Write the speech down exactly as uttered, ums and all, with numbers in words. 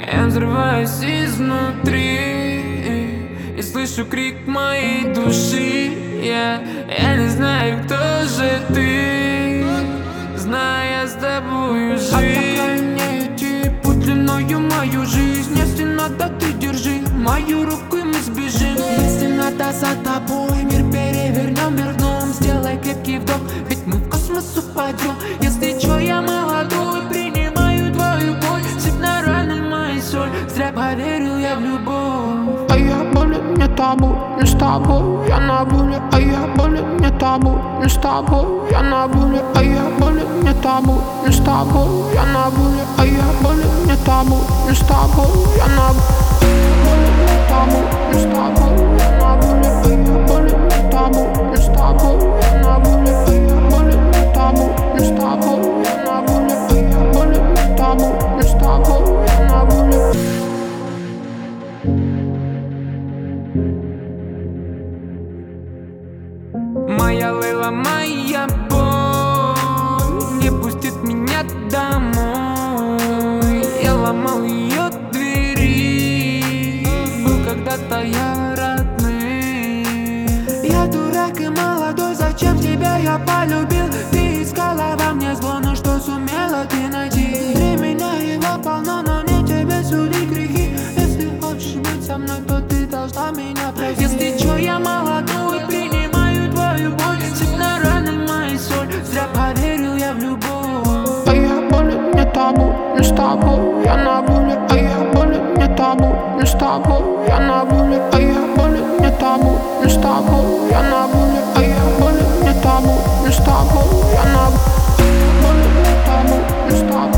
Я взрываюсь изнутри и слышу крик моей души. Я, я не знаю, кто же ты, зная с тобою жизнь. Отдай мне идти путь длиною мою жизнь. Если надо, ты держи мою руку, и мы сбежим. Если надо, за тобой мир перевернем, вернем. Сделай крепкий вдох, ведь мы в космос упадем. Если чё, я молодой, принимаю твою боль. Сыпь на раны мои соль, зря поверил я в любовь. А я болен, не табу, не с тобой, я на воле. А я болен, не табу, не с тобой, я на воле. А я болен, не табу, не с тобой, я на воле. А я болен, не табу, не с тобой, я на воле. Не табу, не с тобой, я на воле. А я болен, не табу, не с тобой, я на воле. А я болен, не табу, не с тобой, я на воле. А я болен, не табу, не с тобой, я на воле. Моя Лейла, моя боль не пустит меня домой. Я ломал ее двери, был когда-то я родным. Я дурак и молодой, зачем тебя я полюбил? Ты искала во мне зло, но что сумела ты найти? Для меня его полно, но не тебе судить грехи. Если хочешь быть со мной, то ты должна меня простить. Если чё, я молодой, принимаю твою боль. Сыпь на раны мои соль, зря поверил я в любовь. А я болен, не табу, не с тобой, я на воле. А я болен, не табу, не с тобой, я на воле. А я болен, не табу, не с тобой, я на воле. А я болен, не табу, не с тобой, я на воле. Болен, не табу, не с тобой.